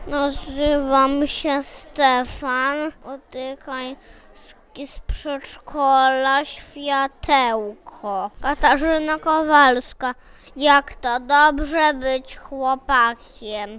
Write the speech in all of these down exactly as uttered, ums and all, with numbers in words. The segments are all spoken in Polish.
Nazywam się Stefan Otykański z przedszkola Światełko. Katarzyna Kowalska. Jak to dobrze być chłopakiem.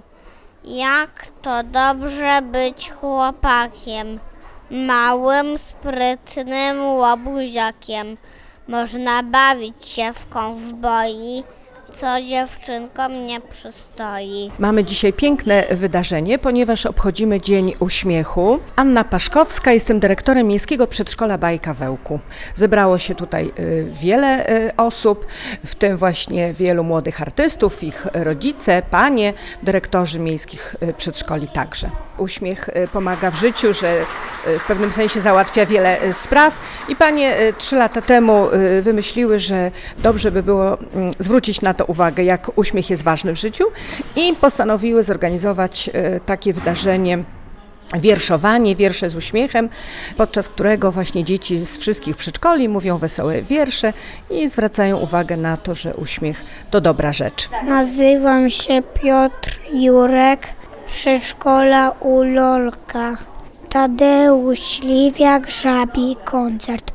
Jak to dobrze być chłopakiem. Małym, sprytnym łobuziakiem. Można bawić się w kowboi, co dziewczynkom nie przystoi. Mamy dzisiaj piękne wydarzenie, ponieważ obchodzimy Dzień Uśmiechu. Anna Paszkowska, jestem dyrektorem Miejskiego Przedszkola Bajka w Ełku. Zebrało się tutaj wiele osób, w tym właśnie wielu młodych artystów, ich rodzice, panie, dyrektorzy miejskich przedszkoli także. Uśmiech pomaga w życiu, że w pewnym sensie załatwia wiele spraw i panie trzy lata temu wymyśliły, że dobrze by było zwrócić na to uwagę, jak uśmiech jest ważny w życiu i postanowiły zorganizować takie wydarzenie, wierszowanie, wiersze z uśmiechem, podczas którego właśnie dzieci z wszystkich przedszkoli mówią wesołe wiersze i zwracają uwagę na to, że uśmiech to dobra rzecz. Nazywam się Piotr Jurek, przedszkola u Lolka. Tadeusz Śliwiak, żabi koncert.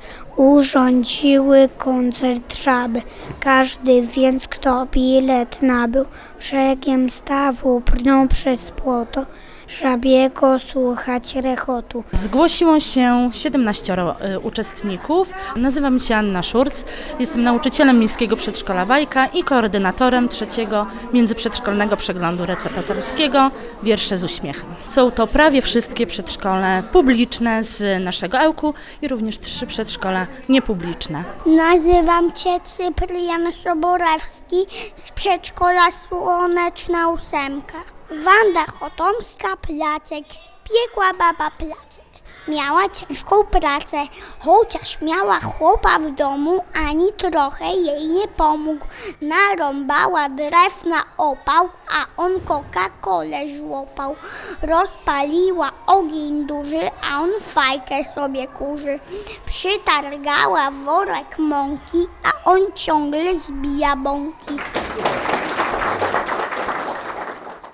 Urządziły koncert żaby. Każdy więc, kto bilet nabył, brzegiem stawu brnął przez płoto, żabiego słuchać rechotu. Zgłosiło się siedemnaścioro y, uczestników. Nazywam się Anna Szurc, jestem nauczycielem Miejskiego Przedszkola Bajka i koordynatorem trzeciego międzyprzedszkolnego przeglądu receptorskiego Wiersze z uśmiechem. Są to prawie wszystkie przedszkole publiczne z naszego Ełku i również trzy przedszkola niepubliczne. Nazywam się Cyprian Soborewski z przedszkola Słoneczna Ósemka. Wanda Chotomska, Placek, biegła baba Placek. Miała ciężką pracę, chociaż miała chłopa w domu, ani trochę jej nie pomógł. Narąbała drew na opał, a on Coca-Colę żłopał. Rozpaliła ogień duży, a on fajkę sobie kurzy. Przytargała worek mąki, a on ciągle zbija bąki.